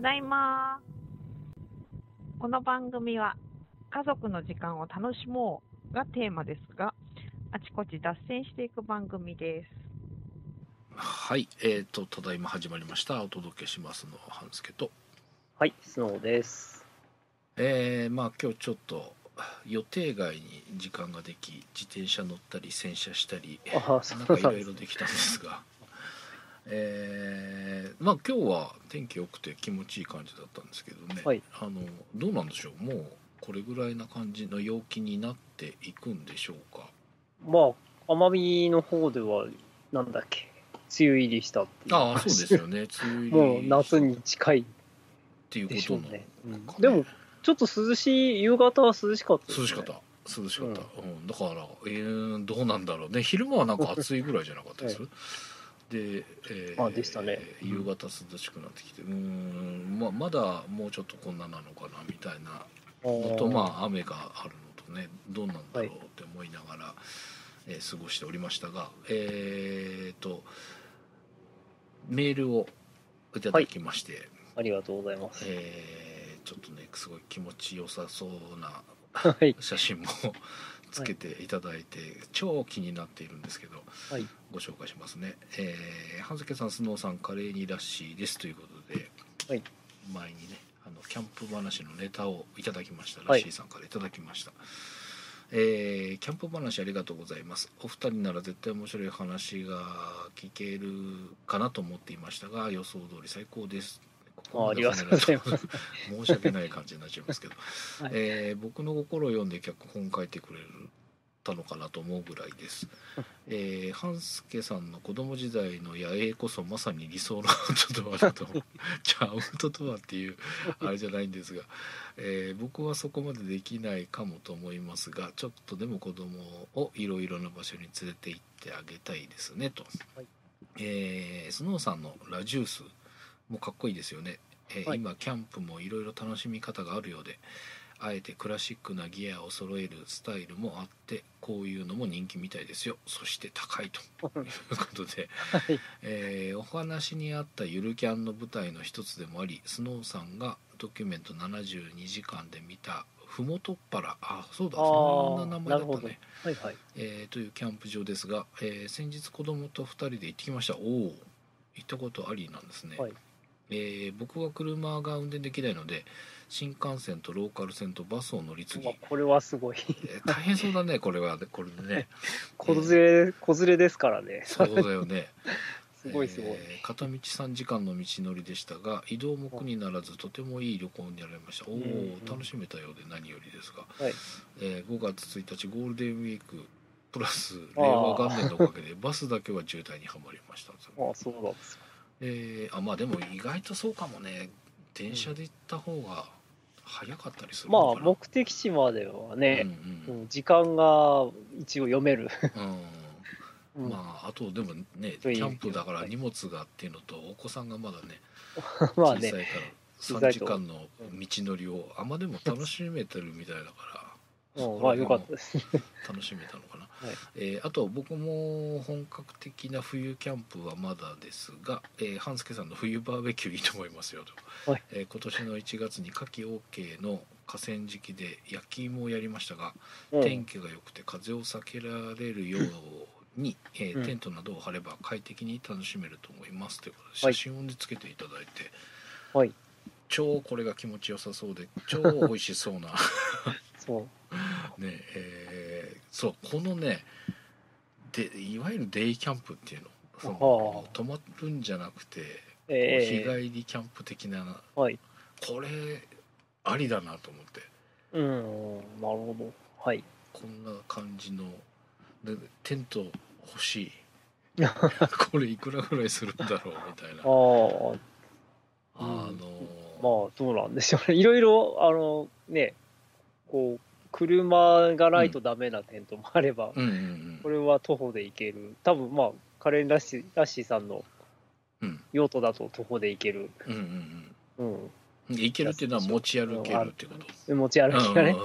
だいま。この番組は家族の時間を楽しもうがテーマですが、あちこち脱線していく番組です。 はい、ただいま始まりました。お届けしますのは半助と、 はい、スノーです。 今日ちょっと予定外に時間ができ、自転車乗ったり洗車したり、なんかいろいろできたんですが、今日は天気良くて気持ちいい感じだったんですけどね、 はい、 どうなんでしょう。もうこれぐらいな感じの陽気になっていくんでしょうか。 奄美の方ではなんだっけ、梅雨入りしたっていう。 ああ、そうですよね。梅雨入りもう夏に近いっていうことなのかね。 でもちょっと涼しい、夕方は涼しかったですね。 涼しかった、だから、どうなんだろうね。昼間はなんか暑いぐらいじゃなかったです、で、 でしたね。 夕方涼しくなってきて、まだもうちょっとこんななのかなみたいなのと、雨があるのとね、どうなんだろうって思いながら、過ごしておりましたが、メールをいただきまして、 ありがとうございます。 ちょっとねすごい気持ちよさそうな写真もつけていただいて、超気になっているんですけど、ご紹介しますね。半助さん、スノーさん、カレーにラッシーですということで、前にねキャンプ話のネタをいただきました。ラッシーさんからいただきました。キャンプ話ありがとうございます。お二人なら絶対面白い話が聞けるかなと思っていましたが、予想通り最高です。 ありがとうございます。 申し訳ない感じになっちゃいますけど、僕の心を読んで脚本書いてくれたのかなと思うぐらいです。半助さんの子供時代の野営こそまさに理想のアウトドアだとじゃあアウトドアっていうあれじゃないんですが、僕はそこまでできないかもと思いますが、ちょっとでも子供をいろいろな場所に連れて行ってあげたいですねと。スノーさんのラジュースもかっこいいですよね。今キャンプもいろいろ楽しみ方があるようで、あえてクラシックなギアを揃えるスタイルもあって、こういうのも人気みたいですよ。そして高いということで、お話にあったゆるキャンの舞台の一つでもあり、スノーさんがドキュメント72時間で見たふもとっぱら、そうだ、そんな名前だったね、というキャンプ場ですが、先日子供と2人で行ってきました。行ったことありなんですね。僕は車が運転できないので、新幹線とローカル線とバスを乗り継ぎ、 これはすごい、 大変そうだね。これでね子連れですからね。 そうだよねすごい、 片道3時間の道のりでしたが、移動も苦にならずとてもいい旅行になりました。楽しめたようで何よりですが、5月1日ゴールデンウィークプラス令和元年のおかげでバスだけは渋滞にはまりました。 そうなんですか。 でも意外とそうかもね。電車で行った方が早かったりするのかな。 目的地まではね、時間が一応読める。 あとでもね、キャンプだから荷物がっていうのと、お子さんがまだね小さいから3時間の道のりをでも楽しめてるみたいだからよかったです。 楽しめたのかな。あと僕も本格的な冬キャンプはまだですが、半助さんの冬バーベキューいいと思いますよと。今年の1月に夏季 OK の河川敷で焼き芋をやりましたが、天気が良くて風を避けられるように、テントなどを張れば快適に楽しめると思いますということで、写真をつけていただいて、超これが気持ちよさそうで超美味しそうなそうこのねいわゆるデイキャンプっていうの、泊まるんじゃなくて、日帰りキャンプ的な、これありだなと思って。 なるほど。 こんな感じのでテント欲しいこれいくらぐらいするんだろうみたいな。 そうなんでしょうね。いろいろこう車がないとダメなテントもあれば、これは徒歩で行ける。多分カレンラッシーさんの用途だと徒歩で行ける。 行けるっていうのは持ち歩けるってこと。 持ち歩きがね。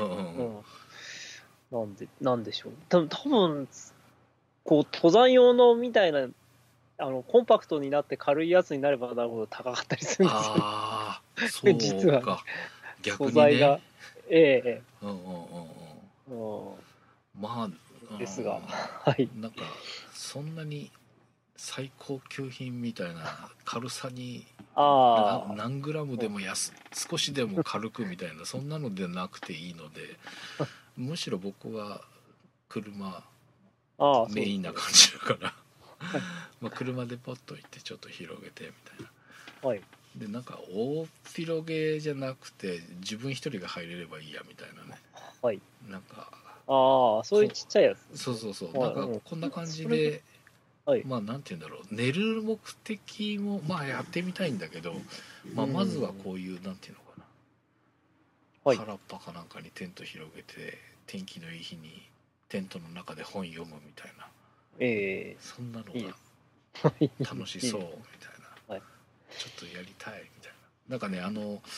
なんでしょう。多分こう登山用のみたいなコンパクトになって軽いやつになればなるほど高かったりするんですよ。 ああ、そうか。 実は、ね、 逆にね。 素材が、 うんうんうんうん。まあ、 ですが、はい。 なんかそんなに最高級品みたいな軽さに何グラムでも少しでも軽くみたいなそんなのでなくていいので、むしろ僕は車メインな感じだからまあ車でポッと行ってちょっと広げてみたいな、 はい、 でなんか大広げじゃなくて自分一人が入れればいいやみたいなね、 はい、 なんかそういうちっちゃいやつ、 そうそうそう、なんかこんな感じで、まあなんて言うんだろう、寝る目的もまあやってみたいんだけど、まあ、まずはこういうなんていうのかな、原っぱかなんかにテント広げて天気のいい日にテントの中で本読むみたいな、そんなのが楽しそうみたいな、ちょっとやりたいみたいな、なんかね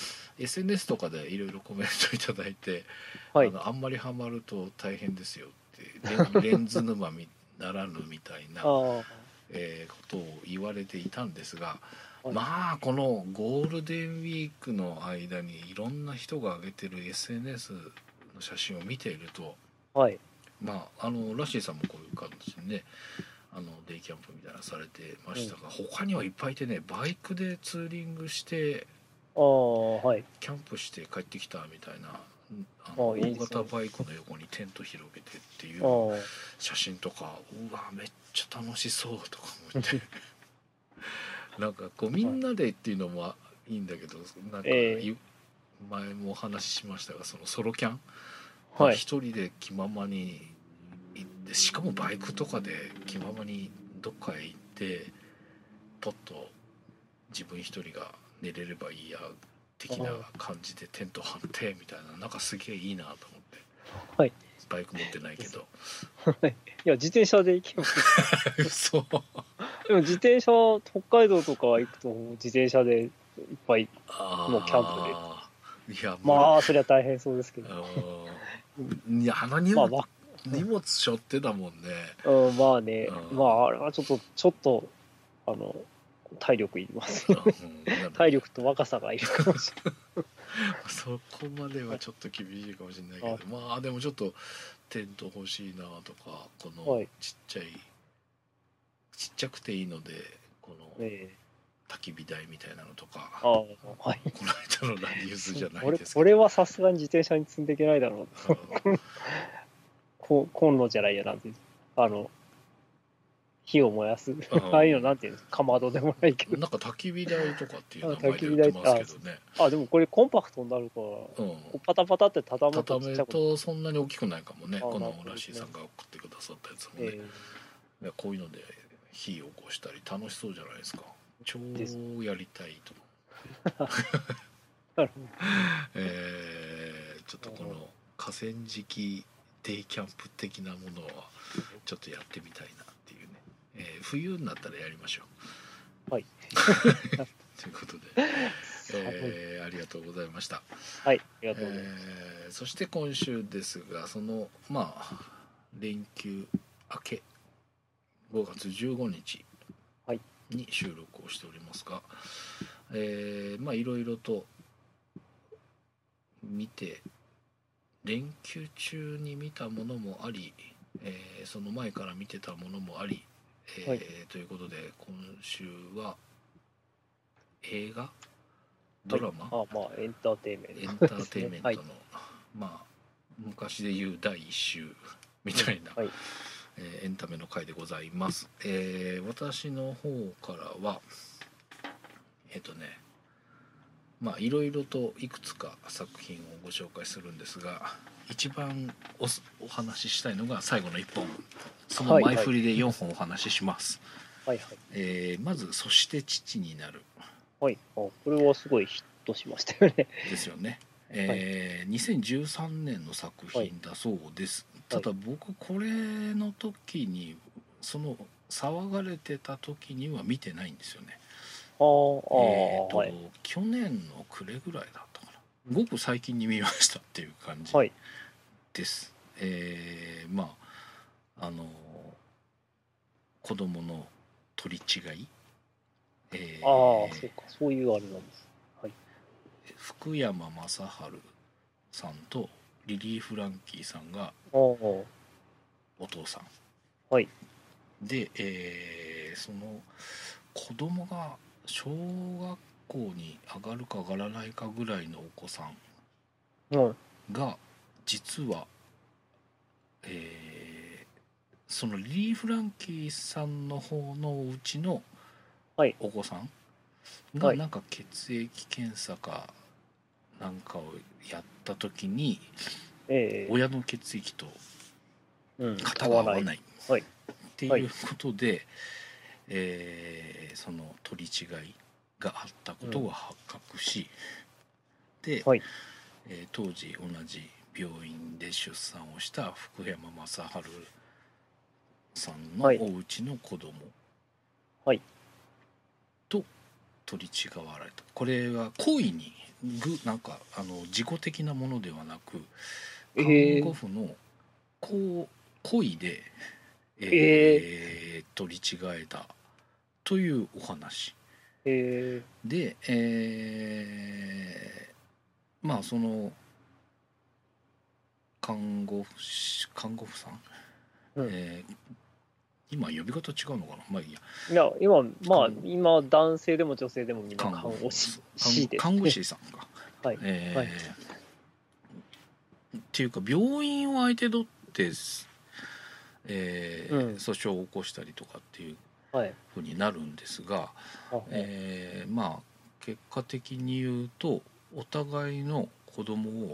SNS とかでいろいろコメントいただいて、あんまりハマると大変ですよってレンズ沼ならぬみたいなことを言われていたんですが、まあこのゴールデンウィークの間にいろんな人が上げてる SNS の写真を見ていると、まあラッシーさんもこういう感じでねデイキャンプみたいなされてましたが、他にはいっぱいいてね、バイクでツーリングしてキャンプして帰ってきたみたいな、大型バイクの横にテント広げてっていう写真とか、うわめっちゃ楽しそうとか思ってなんかこうみんなでっていうのもいいんだけど、なんか前もお話ししましたが、そのソロキャン、一人で気ままに行って、しかもバイクとかで気ままにどっかへ行ってポッと自分一人が寝れればいいや的な感じでテント張ってみたいな、なんかすげえいいなと思って、バイク持ってないけどいや自転車で行けばそうでも自転車北海道とか行くと自転車でいっぱいもうキャンプで、いやまあそりゃ大変そうですけどいや荷物背負ってだもんね。 まあね、まああれはちょっと体力いります体力と若さがいるかもしれないそこまではちょっと厳しいかもしれないけど、まあでもちょっとテント欲しいなとか、このちっちゃくていいのでこの焚き火台みたいなのとか、この間のラディウスじゃないですけど、 これはさすがに自転車に積んでいけないだろうコンロじゃないや、なんていう火を燃やすああいうのなんていうの、かまどでもないけど、 なんか焚き火台とかっていう名前で売ってますけどね。 でもこれコンパクトになるから、パタパタって畳むとそんなに大きくないかもね。このラッシーさんが送ってくださったやつもね、こういうので火を起こしたり楽しそうじゃないですか。超やりたいとちょっとこの河川敷デイキャンプ的なものはちょっとやってみたいなっていうね、冬になったらやりましょう。ということで、ありがとうございました。 ありがとうございます。 そして今週ですが、そのまあ連休明け5月15日に収録をしておりますが、まあいろいろと見て、連休中に見たものもあり、その前から見てたものもあり、ということで今週は映画ドラマ、 エンターテインメントの、まあ昔でいう第1週みたいな、エンタメの回でございます。私の方からはまあいろいろといくつか作品をご紹介するんですが、一番お話ししたいのが最後の1本、その前振りで4本お話しします。まず「そして父になる」。 これはすごいヒットしましたよね。 ですよね。2013年の作品だそうです。ただ僕これの時にその騒がれてた時には見てないんですよね。去年の暮れぐらいだったかな、ごく最近に見ましたっていう感じです。まあ子供の取り違い、 ああ、そうか、そういうあれなんです。はい。 福山雅治さんとリリー・フランキーさんがお父さん。 はい。 で、その子供が小学校に上がるか上がらないかぐらいのお子さんが実は、そのリリー・フランキーさんの方のうちのお子さんがなんか血液検査かなんかをやった時に、親の血液と型が合わないっていうことで、その取り違いがあったことが発覚し、で、当時同じ病院で出産をした福山雅治さんのお家の子供と取り違われた。これは故意になんか自己的なものではなく看護婦の故意で、取り違えたというお話で、まあその看護婦さん、今呼び方違うのかな、まあいいや。 いや今男性でも女性でもみんな看護師です、 看護師さんか。っていうか病院を相手取って訴訟を起こしたりとかっていうふうになるんですが、まあ結果的に言うとお互いの子供を、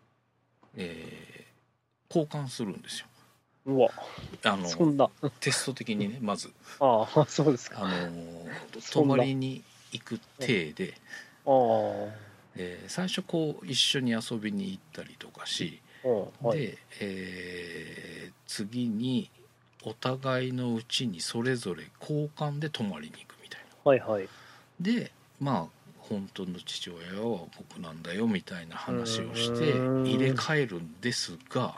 交換するんですよ。 うわ、そんなテスト的にね、まずそうですか。 泊まりに行く体で、最初こう一緒に遊びに行ったりとかし、で、次にお互いのうちにそれぞれ交換で泊まりに行くみたいな。でまあ本当の父親は僕なんだよみたいな話をして入れ替えるんですが、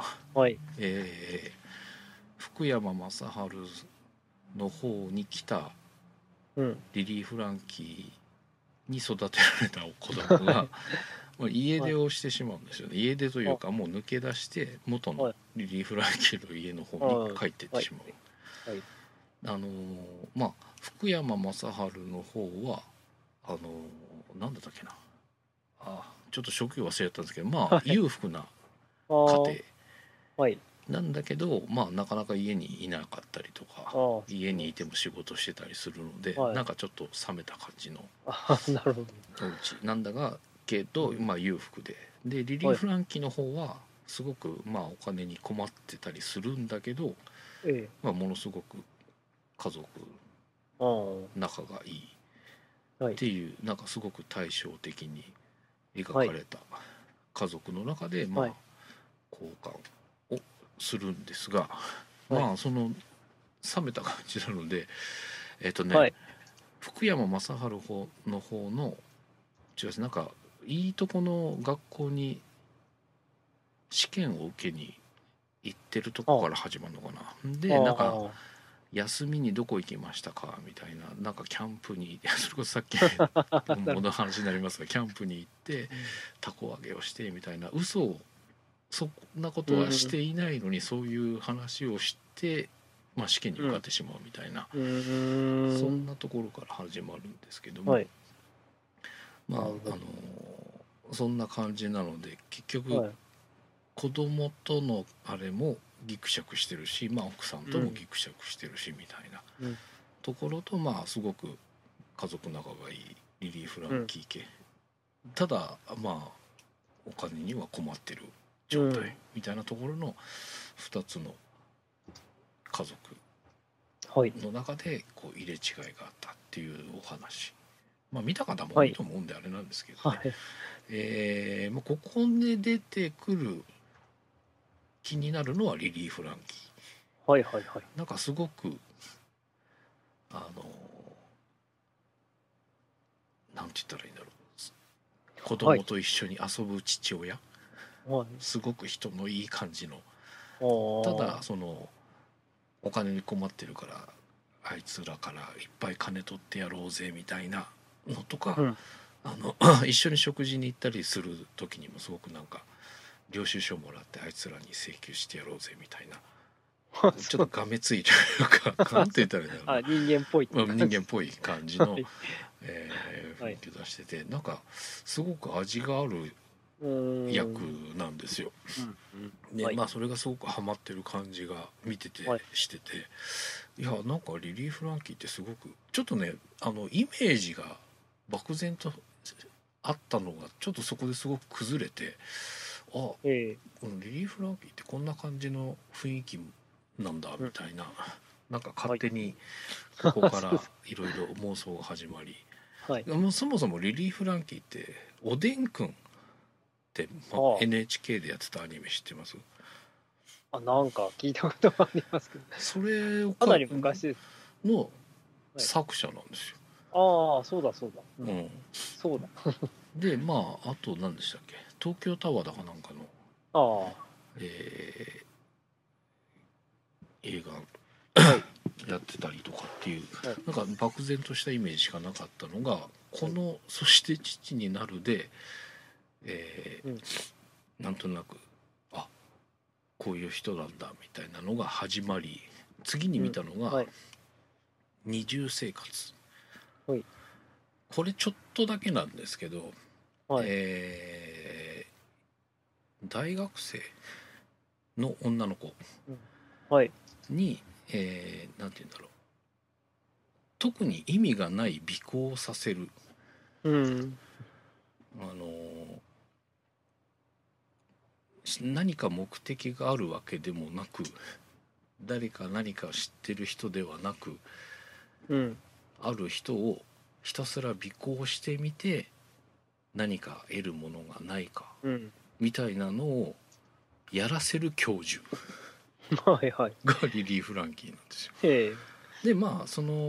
福山雅治の方に来たリリー・フランキーに育てられた子供が家出をしてしまうんですよね。家出というかもう抜け出して元のリリー・フランキーの家の方に帰っていってしまう。まあ福山雅治の方はなんだったっけな、ちょっと職業忘れちゃったんですけど、まあ裕福な家庭なんだけど、まあなかなか家にいなかったりとか家にいても仕事してたりするので、なんかちょっと冷めた感じのお家なんだがけど、まあ裕福でリリー・フランキーの方はすごくまあお金に困ってたりするんだけど、まあものすごく家族仲がいいっていう、なんかすごく対照的に描かれた家族の中で、まあ交換をするんですが、まあその冷めた感じなので福山雅治の方のなんかいいとこの学校に試験を受けに行ってるとこから始まるのかな。でなんか休みにどこ行きましたかみたいな、なんかキャンプにそれこそさっきの話になりますがキャンプに行ってたこ揚げをしてみたいな嘘をそんなことはしていないのにそういう話をして、まあ、試験に受かってしまうみたいな、そんなところから始まるんですけども、まあそんな感じなので結局子供とのあれもギクシャクしてるし、まあ、奥さんともギクシャクしてるしみたいなところと、まあすごく家族仲がいいリリー・フランキー家、ただまあお金には困ってる状態みたいなところの2つの家族の中でこう入れ違いがあったっていうお話、まあ見た方も多いと思うんであれなんですけどね、ここで出てくる気になるのはリリー・フランキー、なんかすごくなんて言ったらいいんだろう、子供と一緒に遊ぶ父親、すごく人のいい感じの、ただそのお金に困ってるからあいつらからいっぱい金取ってやろうぜみたいなのとか、 うん一緒に食事に行ったりする時にもすごくなんか領収書もらってあいつらに請求してやろうぜみたいなちょっとがめついというかなんて言ったらいいんだろうな、 あ、人間っぽいってまあ感じ。 人間っぽい感じの、 はい雰囲気を出してて、なんかすごく味がある役なんですよ。で、 はいまあそれがすごくハマってる感じが見てて、 はいしてて、いやなんかリリー・フランキーってすごくちょっとねイメージが漠然とあったのがちょっとそこですごく崩れて、あ、このリリー・フランキーってこんな感じの雰囲気なんだみたいな、なんか勝手にここからいろいろ妄想が始まり、 はい、 もうそもそもリリー・フランキーっておでんくんって、NHK でやってたアニメ知ってます？ あ、なんか聞いたことがありますけど、 それをかなり昔ですの作者なんですよ。 ああ、そうだそうだ、そうだ。 でまああと何でしたっけ、東京タワーだかなんかの、映画、やってたりとかっていう、なんか漠然としたイメージしかなかったのがこの「そして父になるで」なんとなくこういう人なんだみたいなのが始まり、次に見たのが「二重生活」、これちょっとだけなんですけど、大学生の女の子に、なんて言うんだろう、特に意味がない尾行をさせる、何か目的があるわけでもなく、誰か何か知ってる人ではなく、ある人をひたすら尾行してみて何か得るものがないか、みたいなのをやらせる教授がリリー・フランキーなんですよ。でまあ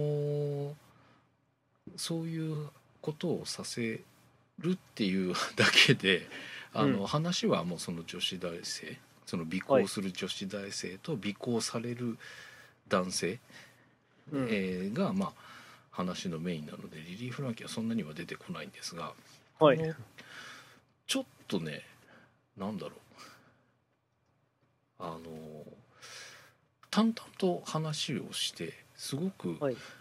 そういうことをさせるっていうだけで話はもうその女子大生、その尾行する女子大生と尾行される男性、がまあ話のメインなのでリリー・フランキーはそんなには出てこないんですが、ちょっとね、なんだろう、淡々と話をしてすごく、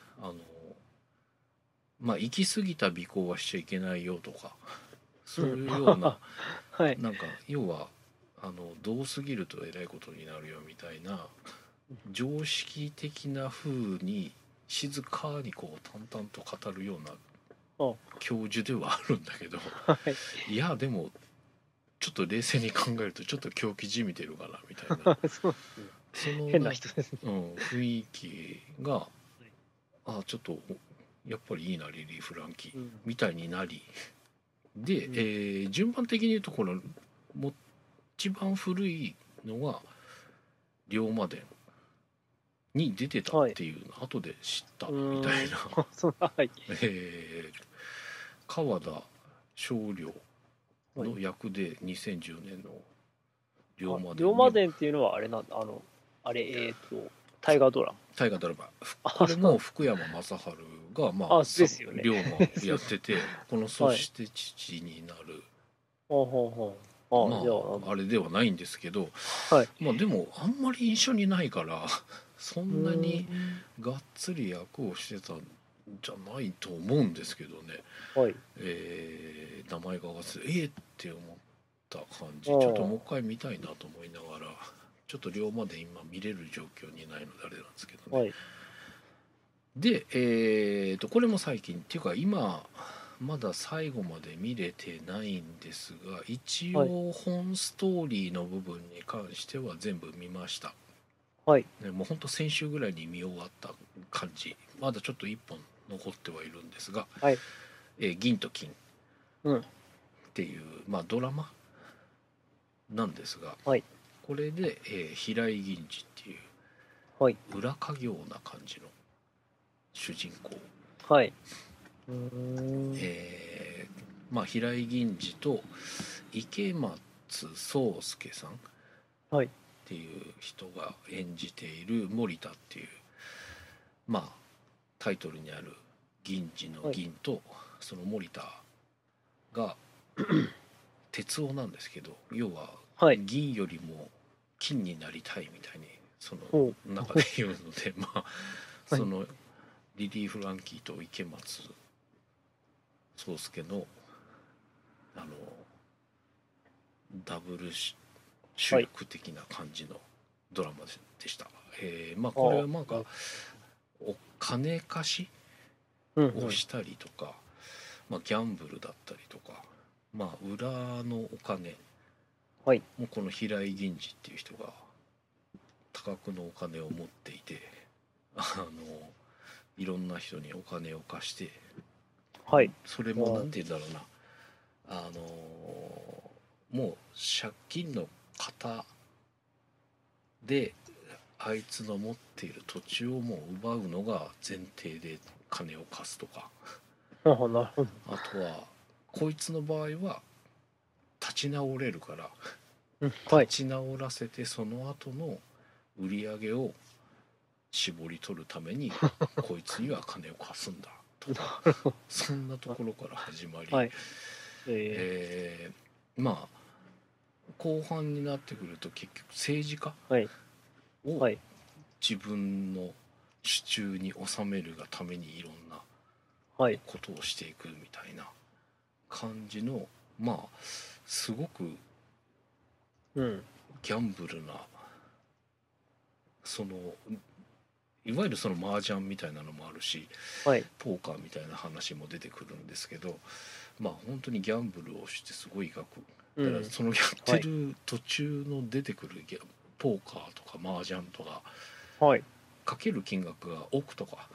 まあ行き過ぎた尾行はしちゃいけないよとか、そういうような、なんか要はどう過ぎるとえらいことになるよみたいな常識的な風に静かにこう淡々と語るような教授ではあるんだけど、いやでもちょっと冷静に考えるとちょっと狂気じみてるかなみたいなその変な人ですね、 雰囲気がちょっとやっぱりいいなリリー・フランキーみたいになり、で、順番的に言うとこの一番古いのが龍馬伝に出てたっていうのを後で知ったみたいな、川田勝良の役で2010年の龍馬伝。 龍馬伝っていうのはあれなんだ、大河ドラマ。 これも福山雅治がまあ龍馬やっててこの「そして父になる」まああれではないんですけど、まあでもあんまり印象にないからそんなにがっつり役をしてたんじゃないと思うんですけどね、名前がって思った感じ、ちょっともう一回見たいなと思いながら、ちょっと龍馬で今見れる状況にないのであれなんですけどね、でこれも最近っていうか今まだ最後まで見れてないんですが、一応本ストーリーの部分に関しては全部見ました。もうほんと先週ぐらいに見終わった感じ、まだちょっと1本残ってはいるんですが「銀と金」っていう、まあ、ドラマなんですが、これで、平井銀次っていう裏稼業な感じの主人公、まあ、平井銀次と池松壮亮さんっていう人が演じている森田っていうまあタイトルにある銀次の銀と、その森田が鉄夫なんですけど、要は銀よりも金になりたいみたいにその中で言うので、まあそのリリー・フランキーと池松壮亮のダブル主役的な感じのドラマでした。まあこれはなんかお金貸しをしたりとか、まあ、ギャンブルだったりとか、まあ裏のお金もこの平井銀次っていう人が多額のお金を持っていて、いろんな人にお金を貸して、それもなんて言うんだろうな、もう借金の型であいつの持っている土地をもう奪うのが前提で金を貸すとか、あとはこいつの場合は立ち直れるから、立ち直らせてその後の売り上げを絞り取るためにこいつには金を貸すんだとかそんなところから始まり、まあ後半になってくると結局政治家を自分の手中に収めるがためにいろんなことをしていくみたいな感じの、まあすごくギャンブルな、そのいわゆるその麻雀みたいなのもあるし、ポーカーみたいな話も出てくるんですけど、まあ本当にギャンブルをしてすごい額、だからそのやってる途中の出てくるポーカーとか麻雀とか、かける金額が億とか、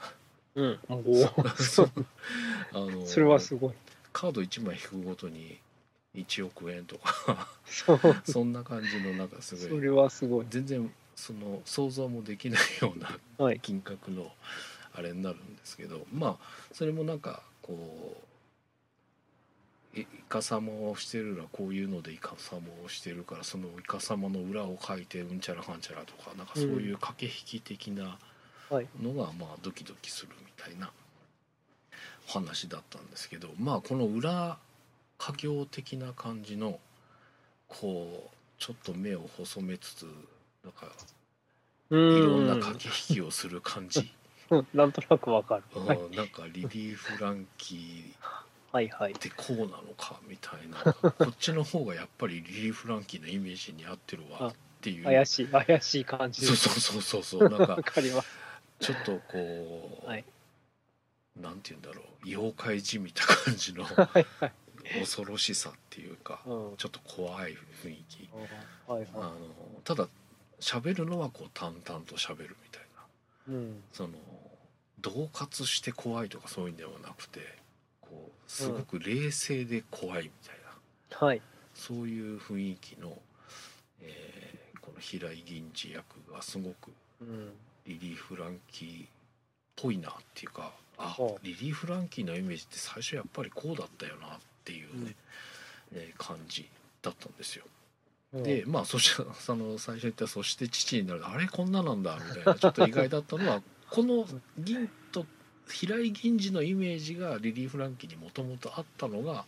それはすごい。 カード1枚引くごとに1億円とかそんな感じのなんかすごい、 それはすごい。 全然その想像もできないような金額のあれになるんですけど、まあそれもなんかこうイカサマをしてるらこういうのでイカサマをしてるから、そのイカサマの裏を書いてうんちゃらかんちゃらとか、なんかそういう駆け引き的なのがまあドキドキするみたいな話だったんですけど、まあこの裏家業的な感じのこうちょっと目を細めつつなんかいろんな駆け引きをする感じなんとなくわかる、 なんかリリー・フランキーってこうなのかみたいな、こっちの方がやっぱりリリー・フランキーのイメージに合ってるわっていう怪しい感じ。 そうなんかかります。 ちょっとこう、なんて言うんだろう、妖怪じみた感じの恐ろしさっていうか、ちょっと怖い雰囲気、ただ喋るのはこう淡々と喋るみたいな、その恫喝して怖いとかそういうんではなくて、こうすごく冷静で怖いみたいな、そういう雰囲気の、この平井銀次役がすごくリリー・フランキーっぽいなっていうか、リリー・フランキーのイメージって最初やっぱりこうだったよなっていうね、感じだったんですよ。でまあそしてその最初言った「そして父になる」あれこんななんだみたいなちょっと意外だったのはこの銀と平井銀次のイメージがリリー・フランキーにもともとあったのが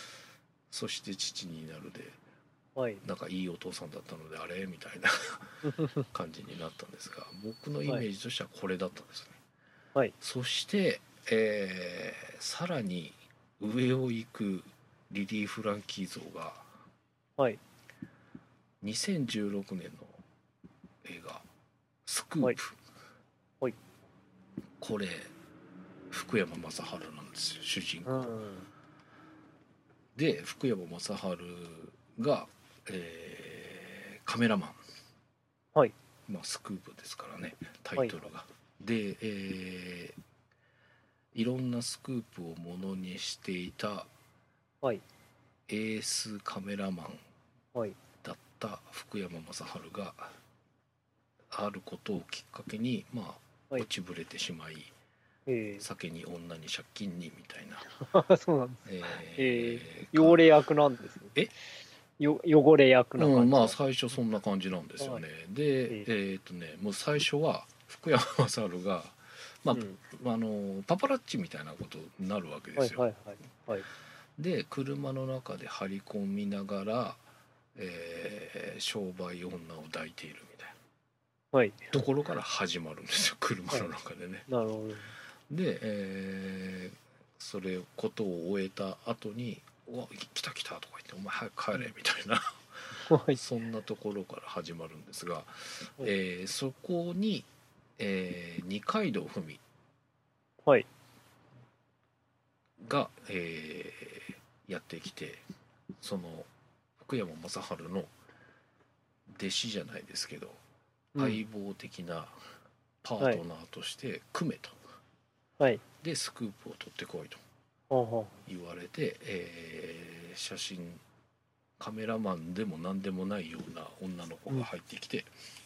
「そして父になる」で、なんかいいお父さんだったのであれみたいな感じになったんですが、僕のイメージとしてはこれだったんですね。そして、さらに上を行くリリー・フランキー像が、2016年の映画「スクープ」、これ福山雅治なんですよ、主人公で。福山雅治が、カメラマン、まあスクープですからねタイトルが、で、いろんなスクープをものにしていたエースカメラマンだった福山雅治があることをきっかけにまあ落ちぶれてしまい、酒に女に借金にみたいなそうなんです、汚れ役なんですね。汚れ役な感じ、 まあ最初そんな感じなんですよね。でもう最初は福山雅治がまあパパラッチみたいなことになるわけですよ。で車の中で張り込みながら、商売女を抱いているみたいなところから始まるんですよ、車の中でね。 なるほど。 で、それことを終えた後に「うわ来た来た」とか言って「お前早く帰れ」みたいなそんなところから始まるんですが、そこに、二階堂ふみが、やってきて、その福山雅治の弟子じゃないですけど、相棒的なパートナーとして組めと、でスクープを取ってこいと言われて、写真カメラマンでも何でもないような女の子が入ってきて、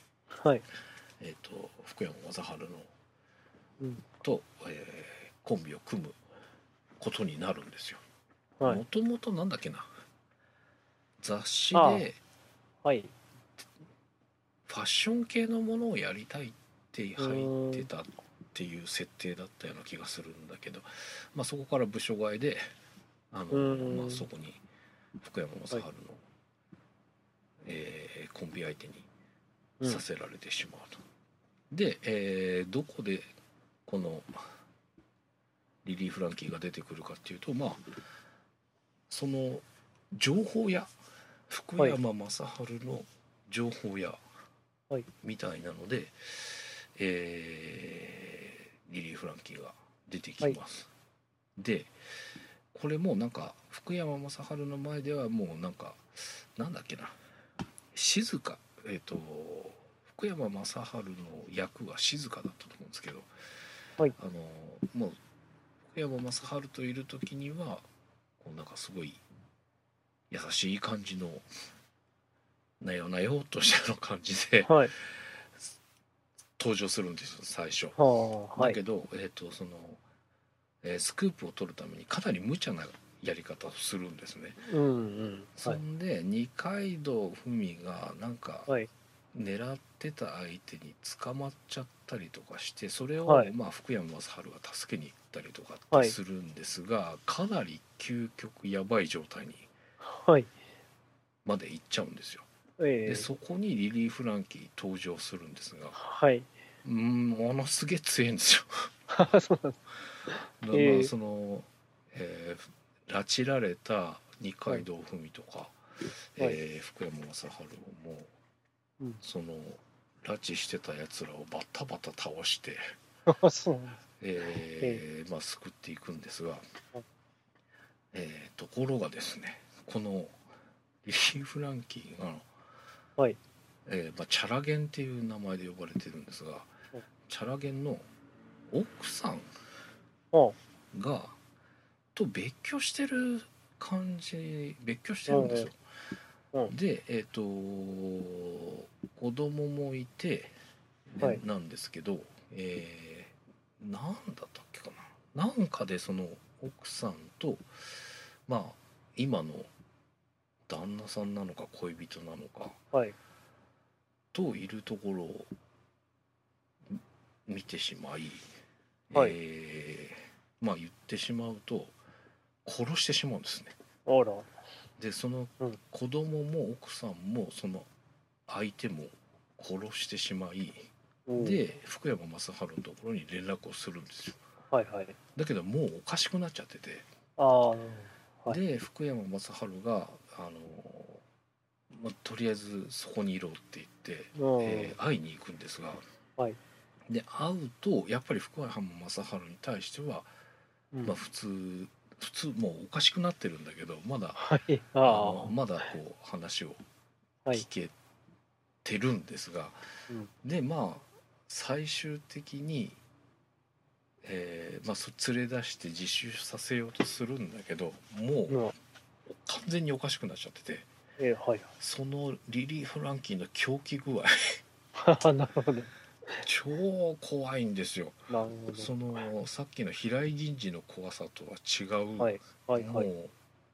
福山雅治の、と、コンビを組むことになるんですよ。もともとなんだっけな、雑誌でファッション系のものをやりたいって入ってたっていう設定だったような気がするんだけど、まあ、そこから部署替えでまあ、そこに福山雅治の、コンビ相手にさせられてしまうと。で、どこでこのリリー・フランキーが出てくるかっていうと、まあその情報屋、福山雅治の情報屋みたいなので、リリー・フランキーが出てきます。でこれもなんか福山雅治の前ではもうなんかなんだっけな、静か、福山雅治の役は静かだったと思うんですけど、もう福山雅治といる時にはこうなんかすごい優しい感じのなよなよとしたような感じで、登場するんですよ最初。だけど、そのスクープを取るためにかなり無茶なやり方をするんですね。そんで二階堂ふみがなんか狙ってた相手に捕まっちゃったりとかして、それをまあ福山雅治が助けに行ったりとかってするんですが、かなり究極やばい状態にまで行っちゃうんですよ。でそこにリリー・フランキー登場するんですが、ものすげえ強いんですよ。 そうなんです。 まあその、拉致られた二階堂ふみとか、福山雅治も、その拉致してたやつらをバタバタ倒してまあ救っていくんですが、ところがですね、このリリー・フランキーが、まあ、チャラゲンっていう名前で呼ばれてるんですが、チャラゲンの奥さんがと別居してる感じ、別居してるんですよ。で子供もいて、なんですけど、なんだったっけかな、なんかでその奥さんとまあ今の旦那さんなのか恋人なのか、といるところを見てしまい、まあ言ってしまうと殺してしまうんですね。でその子供も奥さんもその相手も殺してしまい、で福山雅治のところに連絡をするんですよ。だけどもうおかしくなっちゃってて、で福山雅治がまあ、とりあえずそこにいろって言って、会いに行くんですが、で会うとやっぱり福山雅治に対しては、まあ普通もうおかしくなってるんだけど、まだ、まだこう話を聞けてるんですが、でまあ最終的に、まあ、連れ出して自首させようとするんだけど、もう完全におかしくなっちゃってて、そのリリー・フランキーの狂気具合超怖いんですよ。そのさっきの平井銀次の怖さとは違う、もう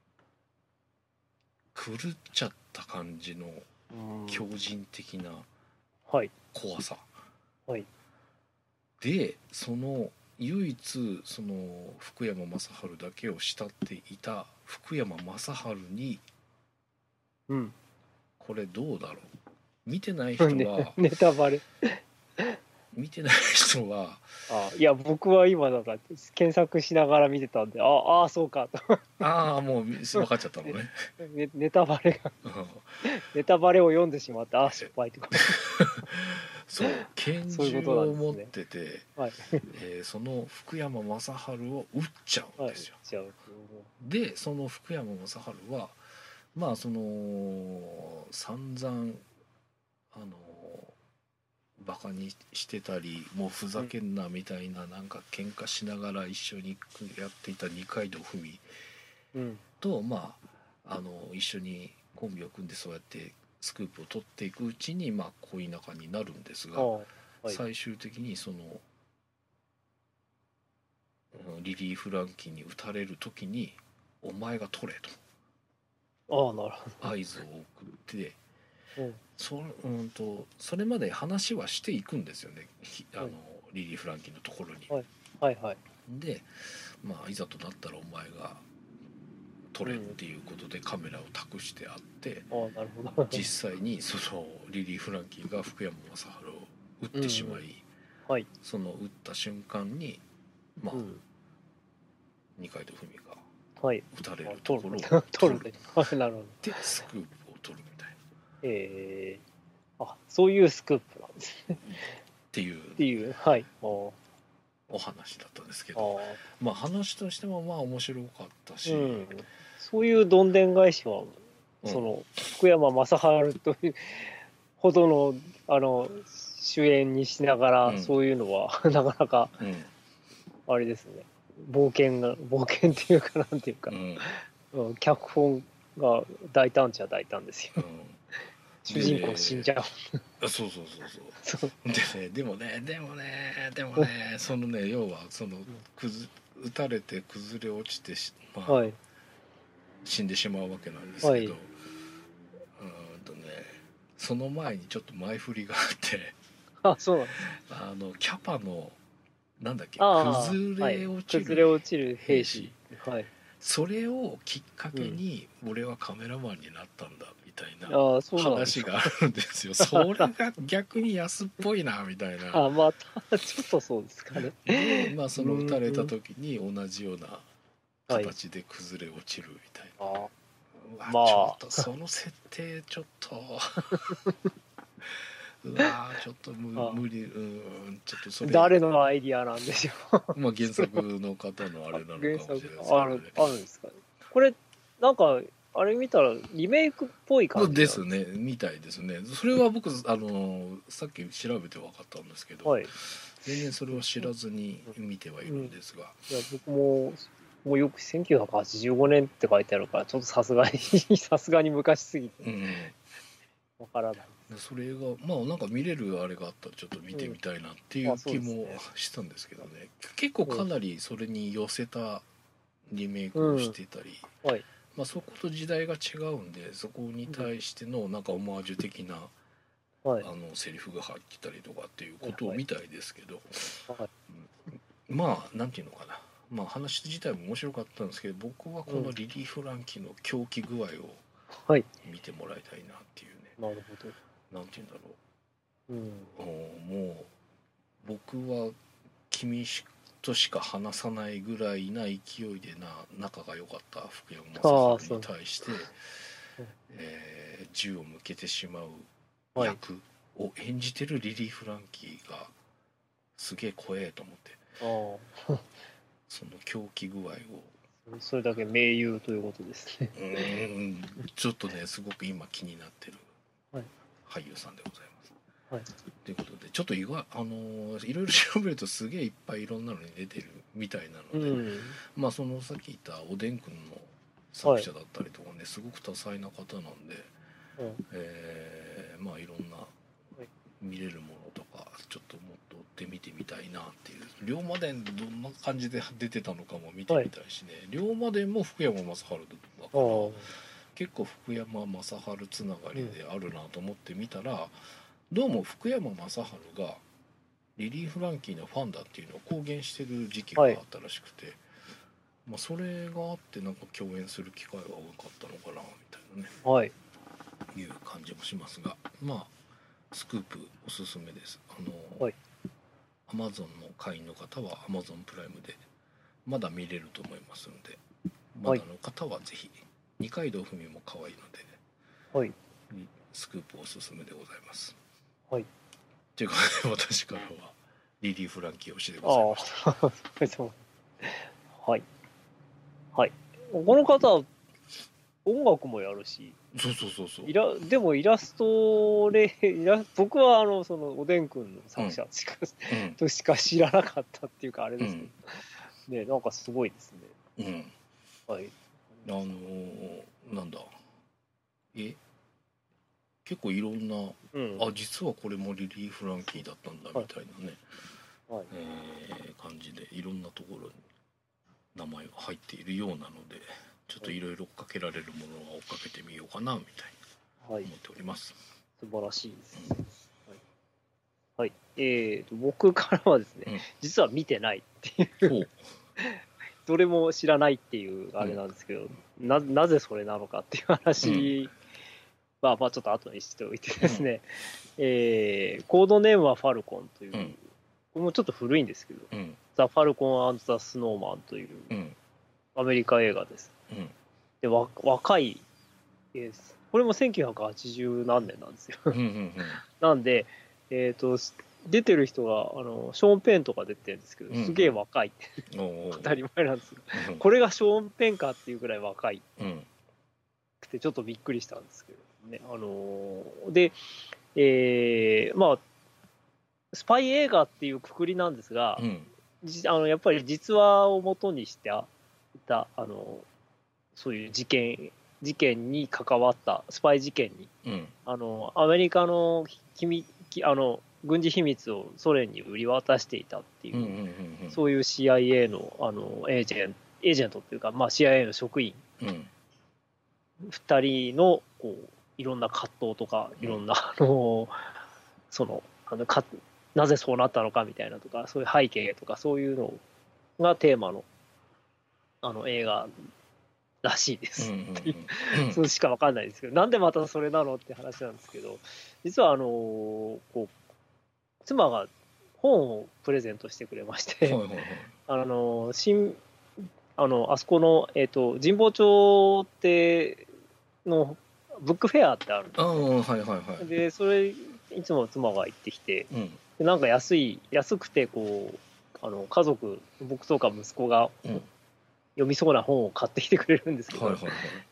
狂っちゃった感じの強靭的な怖さでその唯一その福山雅治だけを慕っていた福山雅治に、 うん、 これどうだろう、見てない人はネタバレ見てない人は、 いや僕は今なんか検索しながら見てたんで、そうかともう分かっちゃったのねネタバレがネタバレを読んでしまって失敗とかそう拳銃を持ってて、 はい、 その福山雅治を撃っちゃうんですよ、はい、でその福山雅治はまあその散々バカにしてたりもうふざけんなみたいな、なんか喧嘩しながら一緒にやっていた二階堂ふみと、まあ一緒にコンビを組んでそうやってスクープを取っていくうちにまあ恋仲になるんですが、最終的にそのリリー・フランキーに撃たれる時に「お前が取れ」となるほど合図を送って。それまで話はしていくんですよね、リリー・フランキーのところに。 はいはい、 で、まあ、いざとなったらお前が撮れっていうことでカメラを託してあって、 なるほど実際にそのリリー・フランキーが福山雅治を撃ってしまい、その撃った瞬間に、まあ二階堂ふみが撃たれるところを撮るでスクープを撮るみたいな。 そういうスクープなんですねっていうはいお話だったんですけど、まあ話としてもまあ面白かったし、 そういうどんでん返しはその福山雅治というほどの主演にしながら、そういうのはなかなかあれですね、冒険っていうかなんていうか、脚本が大胆っちゃ大胆ですよ、主人公死んじゃう。そうでもねそのね要はその撃たれて崩れ落ちて死んでしまうわけなんですけど、その前にちょっと前振りがあってそうなんですキャパのなんだっけ崩れ落ちる兵士、 それをきっかけに俺はカメラマンになったんだみたいな話があるんですよ。それが逆に安っぽいなみたいな。 ちょっとそうですかね。 でその撃たれた時に同じような形で崩れ落ちるみたいな。ちょっとその設定ちょっとちょっと無理、ちょっとそれ誰のアイディアなんでしょうまあ原作の方のあれなのかもしれないですけど、ね、 あるんですかね。これなんかあれ見たらリメイクっぽい感じですね、みたいですね。それは僕さっき調べて分かったんですけど、全然それは知らずに見てはいるんですが、 いや僕もうよく1985年って書いてあるからちょっとさすがに昔すぎて分からない。 それがまあなんか見れるあれがあったらちょっと見てみたいなっていう気もしたんですけどね、結構かなりそれに寄せたリメイクをしてたり、まあそこと時代が違うんでそこに対してのなんかオマージュ的なセリフが入ってたりとかっていうことをみたいですけど、まあなんていうのかな、まあ話自体も面白かったんですけど、僕はこのリリー・フランキーの狂気具合を見てもらいたいなっていうね。 なるほど。 なんて言うんだろう、もう僕は君としか話さないぐらいな勢いで仲が良かった福山雅治に対して、銃を向けてしまう役を演じてるリリー・フランキーがすげえ怖えと思って、その狂気具合をそれだけ名優ということですね。 ちょっとねすごく今気になってる俳優さんでございます。ということでちょっといろいろ調べるとすげえいっぱいいろんなのに出てるみたいなので、まあそのさっき言ったおでんくんの作者だったりとかね、すごく多彩な方なんで、まあいろんな見れるものとかちょっともっと追って見てみたいなっていう。龍馬伝どんな感じで出てたのかも見てみたいしね、龍馬伝も福山雅治だから結構福山雅治つながりであるなと思って見たら、どうも福山雅治がリリー・フランキーのファンだっていうのを公言してる時期があったらしくて、まあ、それがあってなんか共演する機会が多かったのかなみたいなね、 はい、 いう感じもしますが、まあスクープおすすめです。 はい、 Amazon の会員の方は Amazon プライムでまだ見れると思いますので、まだの方はぜひ、二階堂ふみも可愛いので、 はい、 スクープおすすめでございます。 はい。 ということで私からはリリー・フランキー推しでございました。 はい、はい。この方は音楽もやるし、 そうでもイラスト僕はそのおでんくんの作者としか知らなかったっていうかあれですけど、ね、なんかすごいですね。はい。 なんだ、結構いろんな、実はこれもリリー・フランキーだったんだみたいなね、感じでいろんなところに名前が入っているようなので、ちょっといろいろ追っかけられるものは追っかけてみようかなみたいに思っております。 素晴らしいですね。はい。僕からはですね、実は見てないっていうどれも知らないっていうあれなんですけど、なぜそれなのかっていう話は、まあちょっと後にしておいてですね、コードネームはファルコンという、これもちょっと古いんですけど、ザ・ファルコン&ザ・スノーマンというアメリカ映画です。で、若いです。これも1980何年なんですよ。なんで、出てる人がショーン・ペンとか出てるんですけど、すげえ若いって当たり前なんですけど、これがショーン・ペンかっていうぐらい若いくてちょっとびっくりしたんですけどね。で、まあスパイ映画っていうくくりなんですが、やっぱり実話を元にしていたそういう事件に関わったスパイ事件に、アメリカの軍事秘密をソ連に売り渡していたっていう、そういう CIA の、エージェントっていうか、まあ、CIA の職員、2人のこういろんな葛藤とかいろんな、なぜそうなったのかみたいなとか、そういう背景とかそういうのがテーマの映画らしいですっていう、そうしか分かんないですけど、なんでまたそれなのって話なんですけど、実はこう妻が本をプレゼントしてくれまして、あそこの、神保町ってのブックフェアってあるんですよ。でそれいつも妻が行ってきて、でなんか安くてこう家族僕とか息子が読みそうな本を買ってきてくれるんですけど、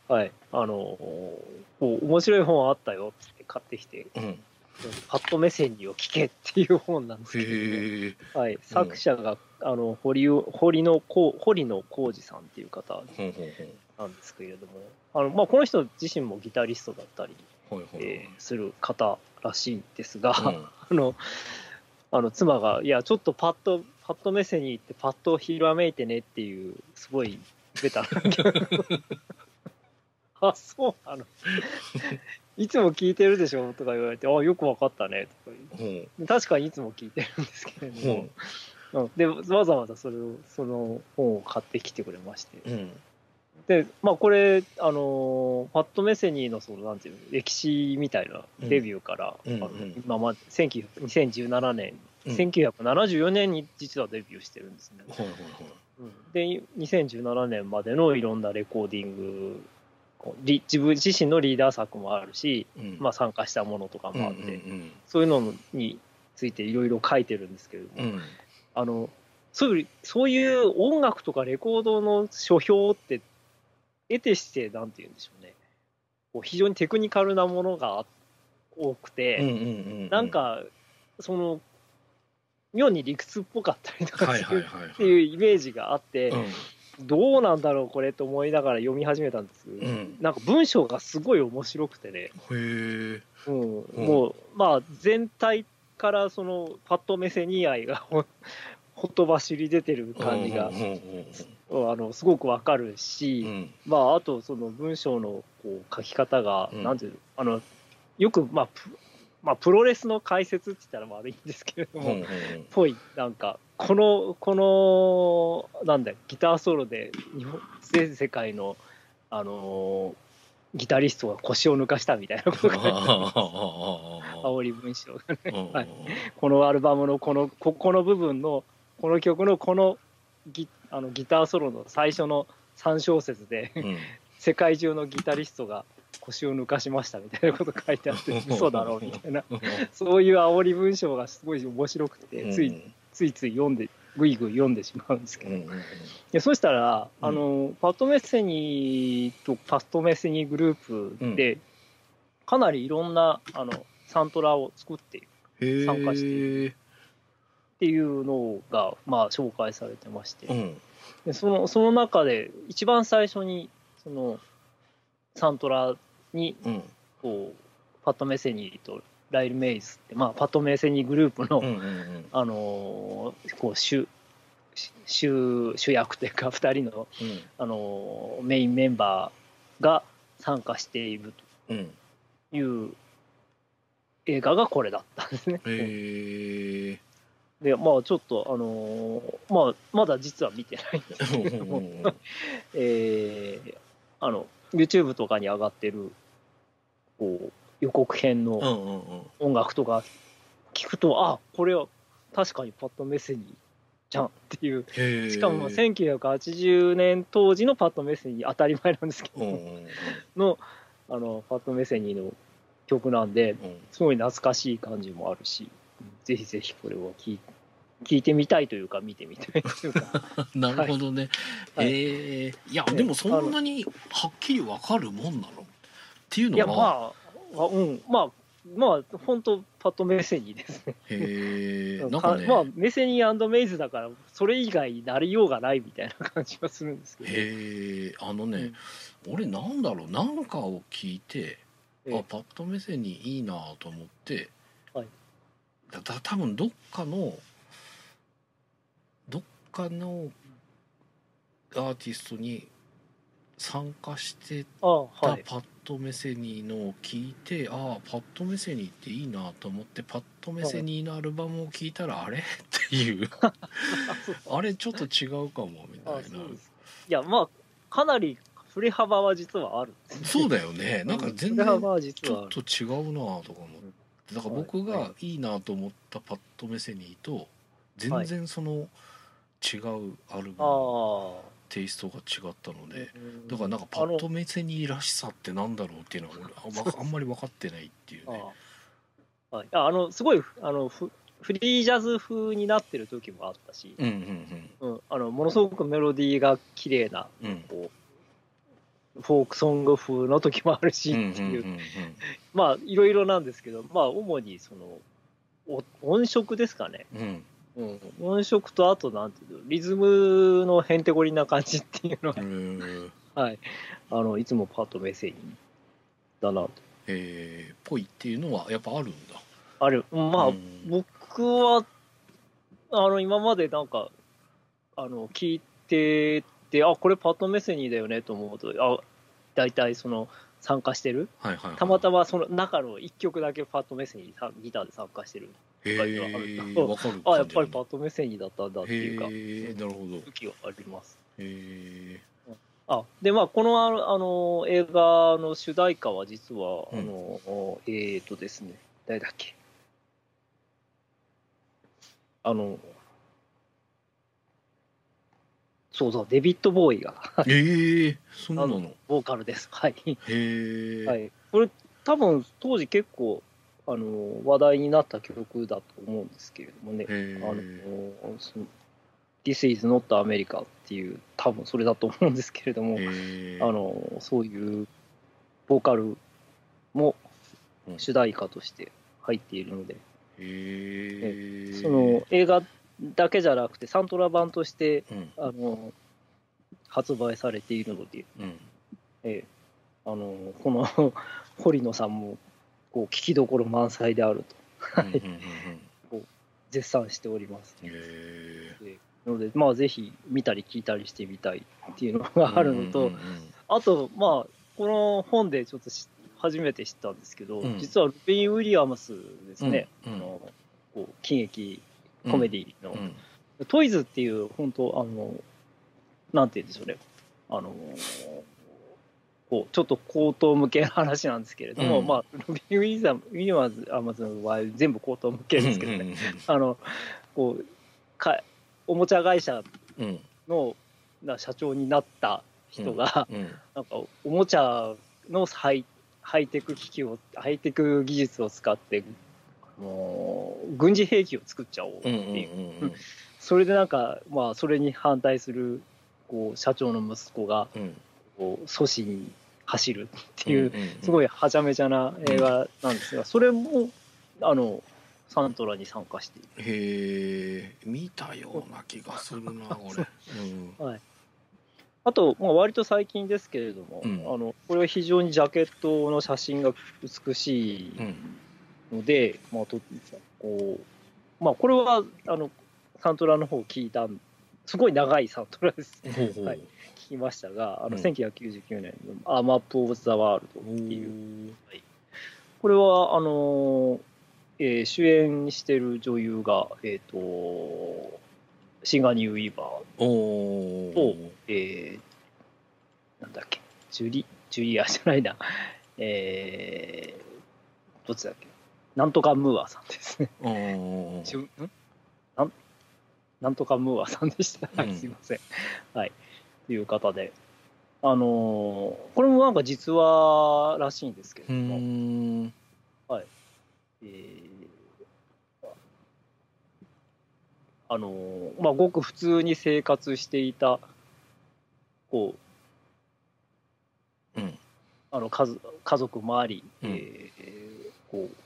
面白い本あったよって買ってきて、パッドメセニを聞けっていう本なんですけど、作者が堀野浩二さんっていう方なんですけれども、まあ、この人自身もギタリストだったりする方らしいんですが、妻が「いやちょっとパッドメセニーってパッドをひらめいてね」っていうすごいベタなあ、そうなのいつも聞いてるでしょとか言われて、あ、よくわかったねとか言って、確かにいつも聞いてるんですけれども、でわざわざその本を買ってきてくれまして、でまあこれパッド・メセニーのなんていうの歴史みたいなデビューから、今まで2017年1974年に実はデビューしてるんですね。で2017年までのいろんなレコーディング、自分自身のリーダー作もあるし、まあ、参加したものとかもあって、そういうのについていろいろ書いてるんですけれども、そういう音楽とかレコードの書評って得てしてなんて言うんでしょうね、非常にテクニカルなものが多くて、なんか妙に理屈っぽかったりとかするっていうイメージがあって、どうなんだろうこれと思いながら読み始めたんですけど、なんか文章がすごい面白くてね、もうまあ全体からそのパッドメセニー愛がほとばしり出てる感じがすごくわかるし、まああとその文章のこう書き方が、なんていうのよくまあまあプロレスの解説って言ったら悪いんですけれども、ぽい、なんかこのなんだギターソロで全世界のギタリストが腰を抜かしたみたいなことが書いてあります。煽り文章がね、はい、このアルバムのこの部分のこの曲のこのギターソロの最初の3小節で、世界中のギタリストが腰を抜かしましたみたいなこと書いてあって嘘だろうみたいなそういう煽り文章がすごい面白くてついついぐいぐい読んでしまうんですけど、そうしたらパッド・メセニーとパッド・メセニーグループでかなりいろんなサントラを作っている、参加しているっていうのがまあ紹介されてまして、でその中で一番最初にそのサントラにこうパッド・メセニーとライル・メイズって、まあ、パッド・メセニーグループの、こう主役というか2人の、メインメンバーが参加しているという映画がこれだったんですね。でまあちょっとまだ実は見てないんですけれどもYouTube とかに上がってるこう予告編の音楽とか聞くと、これは確かにパッド・メセニーじゃんっていう、しかも1980年当時のパッド・メセニー当たり前なんですけどのパッド・メセニーの曲なんで、すごい懐かしい感じもあるし、ぜひぜひこれを聞いてみたいというか見てみたいというかなるほどね、いやでもそんなにはっきり分かるもんなのっていうのは、 まあ本当パッド・メセニーですね。なんかね、まあメセニー&メイズだからそれ以外になりようがないみたいな感じはするんですけど。 俺なんだろう、なんかを聞いて、パッド・メセニーいいなと思って、多分どっかのアーティストに参加してたパッド・メセニーのを聞いて、パッド・メセニーっていいなと思って、パッド・メセニーのアルバムを聞いたら、あれっていうあれちょっと違うかもみたいな。いやまあかなり振れ幅は実はあるんですね。 そうだよね、なんか全然ちょっと違うなとか思って、だから僕がいいなと思ったパッド・メセニーと全然その違うアルバムテイストが違ったので、だからなんかパッド・メセニーらしさってなんだろうっていうのは俺あんまり分かってないっていうね。 すごいフリージャズ風になってる時もあったし、ものすごくメロディーが綺麗な、こうフォークソング風の時もあるしっていう、まあいろいろなんですけど、まあ主にその音色ですかね。音色とあとなんていうの、リズムのへんてこりな感じっていうのが、いつもパッド・メセニーだなと。 ぽいっていうのはやっぱあるんだ。 ある。まあ、僕は今までなんか聞いてて、これパッド・メセニーだよねと思うと、大体その参加してる、たまたまその中の1曲だけパッド・メセニーギターで参加してるとかいうのがあると、やっぱりパッド・メセニーだったんだっていうか、時があります。でまあこの映画の主題歌は実はですね、誰だっけ、そうデビッド・ボーイがそうなの、 ボーカルです。これ多分当時結構話題になった曲だと思うんですけれどもね、This is not America っていう、多分それだと思うんですけれども、そういうボーカルも主題歌として入っているので、その映画だけじゃなくてサントラ版として、発売されているので、この堀野さんもこう聞きどころ満載であると絶賛しております。のでまあぜひ見たり聞いたりしてみたいっていうのがあるのと、あとまあこの本でちょっと初めて知ったんですけど、 うん実はロビン・ウィリアムスですね、 うんこう喜劇コメディの、 うんトイズっていう本当なんて言うんでしょうね、こうちょっと口頭向けの話なんですけれども、 うんまあロビン・ウィリアムスの場合全部口頭向けですけどね、こうおもちゃ会社うんの社長になった人が、 うんなんかおもちゃのハイテク技術を使って軍事兵器を作っちゃおうっていう、それでなんか、まあ、それに反対するこう社長の息子がこう阻止に走るっていう、すごいはちゃめちゃな映画なんですが、それもサントラに参加している。 へえ、見たような気がするなこれ。 はい、あと、まあ、割と最近ですけれども、これは非常にジャケットの写真が美しいので、まあこれはサントラの方を聞いた、すごい長いサントラですね、はい、聞きましたが、1999年の「アマップ・オブ・ザ・ワールド」っていう、はい、これは主演してる女優が、シガニー・ウィーバーと、なんだっけ、ジュリアじゃないな、どっちだっけ、なんとかムーアさんですね。なんとかムーアさんでした。はい、すいません。はい。という方で、これもなんか実話らしいんですけれども、はい。まあ、ごく普通に生活していた、こう、家族もあり、こう、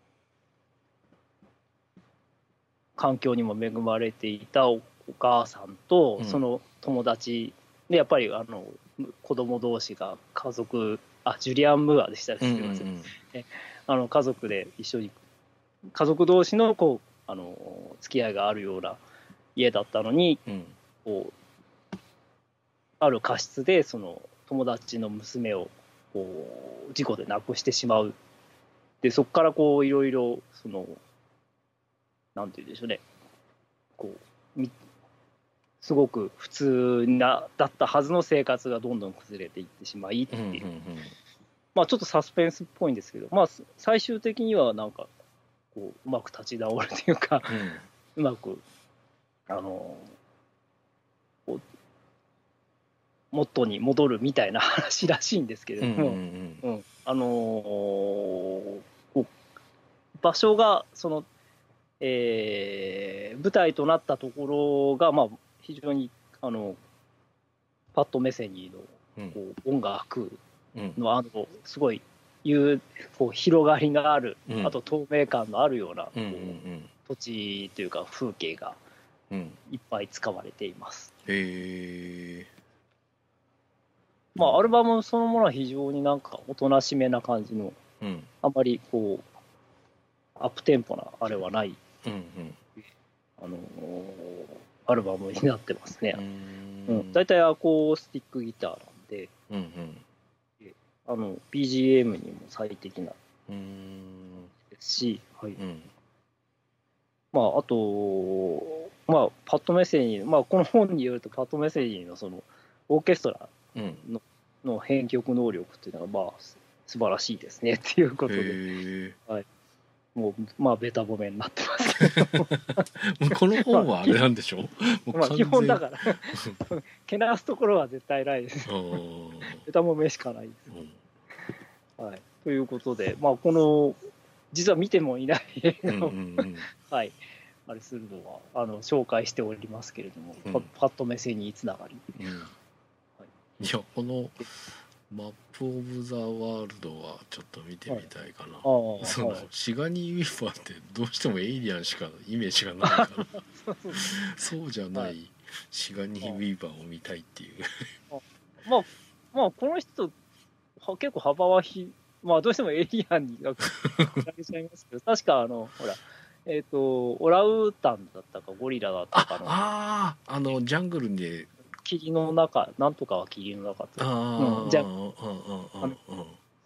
環境にも恵まれていたお母さんと、その友達で、やっぱり子供同士がジュリアン・ムーアでしたね、すみません。家族で一緒に、家族同士のこう付き合いがあるような家だったのに、こうある過失でその友達の娘をこう事故で亡くしてしまう。でそこからこういろいろそのなんて言うんでしょうね、こうすごく普通だったはずの生活がどんどん崩れていってしまいっていう、まあちょっとサスペンスっぽいんですけど、まあ最終的にはなんかこううまく立ち直るというか、うまく元に戻るみたいな話らしいんですけれども、場所がその、舞台となったところが、まあ、非常にパッド・メセニーのこう音楽のすごいこう広がりがある、あと透明感のあるような土地というか風景がいっぱい使われています。まあアルバムそのものは非常になんかおとなしめな感じの、あんまりこうアップテンポなあれはない、アルバムになってますね。だいたいアコースティックギターなんで、BGM にも最適なですし、まああとまあパッド・メセニー、まあこの本によるとパッド・メセニーのそのオーケストラの編曲能力っていうのがまあ素晴らしいですねっていうことで、もうまあベタ褒めになってますけどこの本はあれなんでしょう、 まあ基本だからけなすところは絶対ないですベタ褒めしかないです、はい、ということで、まあこの実は見てもいない映画をはい、あれするのは紹介しておりますけれども、パッドメセニーつながり、 いやこのマップ・オブ・ザ・ワールドはちょっと見てみたいかな。そのシガニー・ウィーバーってどうしてもエイリアンしかイメージがないからそうじゃないシガニー・ウィーバーを見たいっていうまあこの人結構幅はまあどうしてもエイリアンに比べちゃいますけど、確かほらオランウータンだったかゴリラだったかのジャングルで霧の中、なんとかは霧の中と、そうい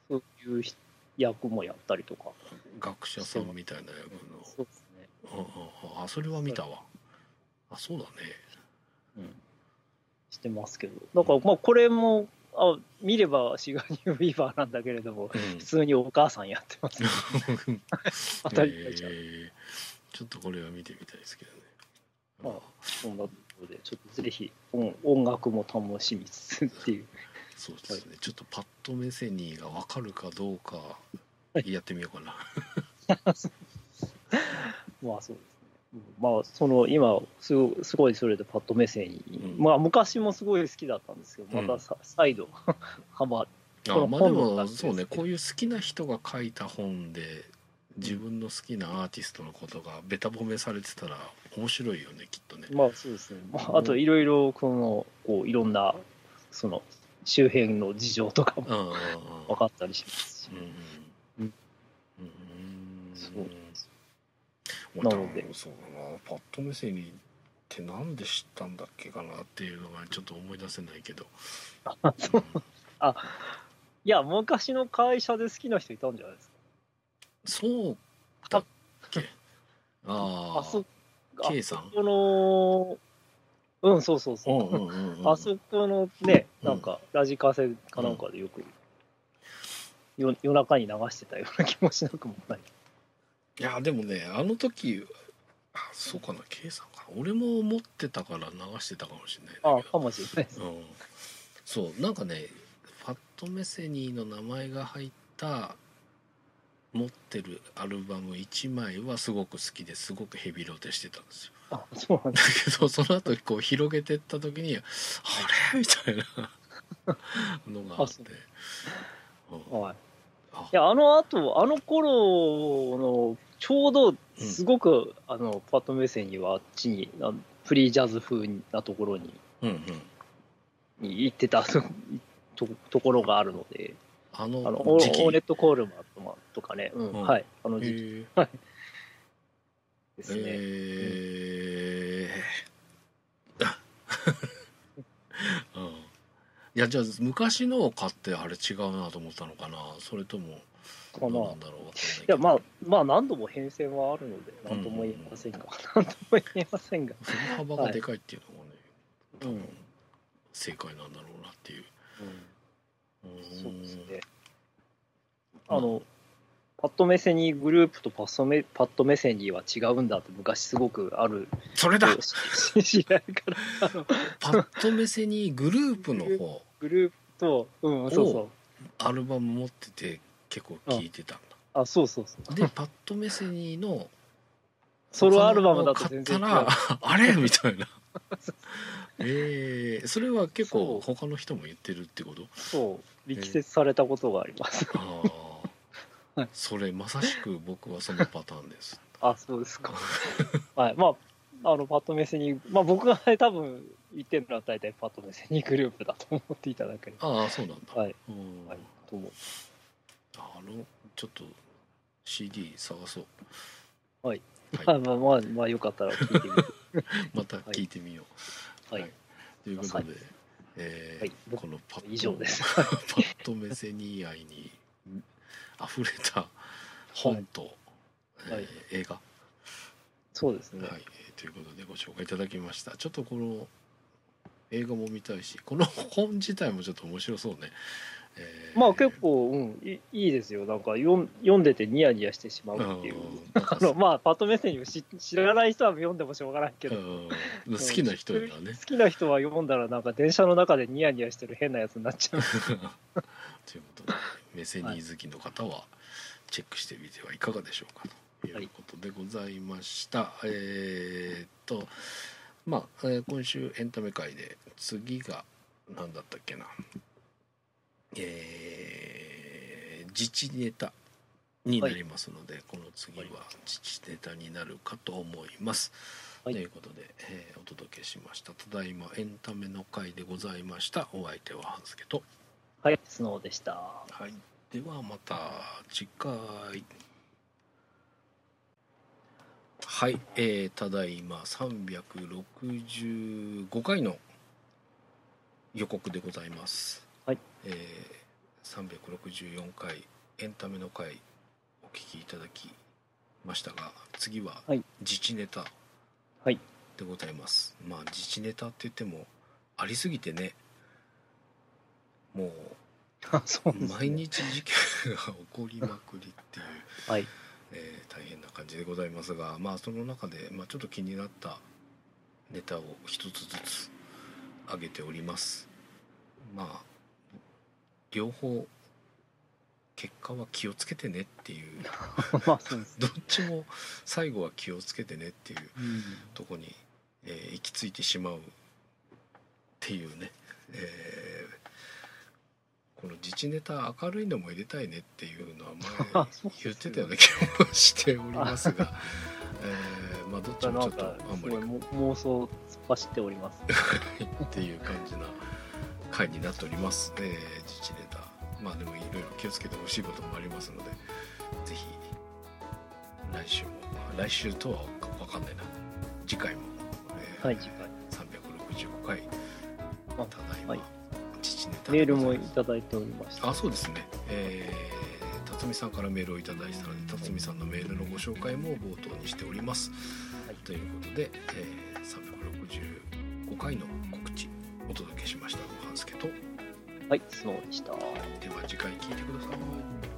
いう役もやったりとか。 学者さんみたいな役の。 そうですね。 あ、それは見たわ。あ、そうだね。 うん。してますけど。だからまあこれも見ればシガニュー・ウィーバーなんだけれども、普通にお母さんやってます、ね。当たり前じゃん。 ちょっとこれは見てみたいですけどね。 まあそんなところでちょっとぜひ音楽も楽しみつつっていう。 そうですね。はい、ちょっとパッとメセニーが分かるかどうかやってみようかな。 まあそうですね。まあその今すごいそれでパッとメセニー、まあ昔もすごい好きだったんですけど、また再度ハマって。 まあでもそうね、こういう好きな人が書いた本で自分の好きなアーティストのことがベタ褒めされてたら面白いよね、きっとね。 まあそうですね。あといろいろこういろんなその周辺の事情とかも分かったりしますし。 なのでそうだな、パッと目線にってなんで知ったんだっけかなっていうのがちょっと思い出せないけど。 いや昔の会社で好きな人いたんじゃないですか。 そうだっけ。K さん。 そうそうそう。あそこのね、なんかラジカセかなんかでよく夜中に流してたような気もしなくもない。 いやでもね、あの時そうかな、 K さんかな、俺も持ってたから流してたかもしれないんだけど。 かもしれないです。 そうなんかね、ファットメセニーの名前が入った持ってるアルバム1枚はすごく好きですごくヘビロテしてたんですよ。 そうなんだけどその後こう広げてった時にあれみたいなのがあって、 いやあの頃のちょうどすごく、パッとメセニーはあっちにフリージャズ風なところに、に行ってたところがあるので、オーネット・コールマンとかね、はい、あの時期ですね。 いやじゃあ昔のを買ってあれ違うなと思ったのかな、それともどうなんだろう。いやまあ何度も変遷はあるので何とも言えませんが、何とも言えませんが、 振り幅がでかいっていうのがね、多分正解なんだろうなっていう。 そうですね。パッとメセニーグループとパッとメセニーは違うんだって昔すごくある。 それだ。 知らないからパッとメセニーグループの方。 グループとそうそうアルバム持ってて結構聴いてたんだ。 そうそうそう。 でパッとメセニーのソロアルバムだと全然違う。 あれみたいな。それは結構他の人も言ってるってこと？ そう力説されたことがあります。 それまさしく僕はそのパターンです。 そうですか。はい、まあパッとメセニー、僕が、多分言ってるのは大体パッとメセニーグループだと思っていただければ。 そうなんだ。 はい。と思う。 ちょっと CD 探そう。 はい。まあよかったら聞いてみて。 また聞いてみよう。はい。ということで、このパッとメセニー愛に溢れた本と映画。 そうですね。 はい。ということでご紹介いただきました。ちょっとこの映画も見たいし、この本自体もちょっと面白そうね。 結構いいですよ。なんか読んでてニヤニヤしてしまうっていう。パッとメッセージを知らない人は読んでもしょうがないけど、 好きな人にはね。 好きな人は読んだらなんか電車の中でニヤニヤしてる変なやつになっちゃう。 ということで、メセニー好きの方はチェックしてみてはいかがでしょうかということでございました。今週エンタメ界で次が何だったっけな。自治ネタになりますので、この次は自治ネタになるかと思います。ということで、お届けしました。ただいまエンタメの回でございました。お相手は半助とスノーでした。 はい、ではまた次回。はい、ただいま365回の予告でございます。364回エンタメの回お聞きいただきましたが、次ははい自治ネタはい。 でございます。まあ自治ネタって言ってもありすぎてね、もあ、そううですね。 毎日事件が起こりまくりっていう、 はい。 大変な感じでございますが、まあその中で、ちょっと気になったネタを一つずつ上げております。まあ両方結果は気をつけてねっていうまあ、そうです。 どっちも最後は気をつけてねっていううん。 とこに、行き着いてしまうっていうね、この自治ネタ明るいのも入れたいねっていうのは前言ってたような気もしておりますが、まあどっちもちょっとあんまり妄想突っ走っております。 っていう感じな回になっております。自治ネタ、まあでもいろいろ気をつけてほしいこともありますので、ぜひ来週とは分かんないな、次回も、 はい、次回 365回ただいま、 はい、 自治ネタメールもいただいておりました。 あ、そうですね、辰巳さんからメールをいただいたので、辰巳さんのメールのご紹介も冒頭にしております、はい、ということで、365回の告知お届けしました。半助と、 はい、スノーでした。 では次回聞いてください。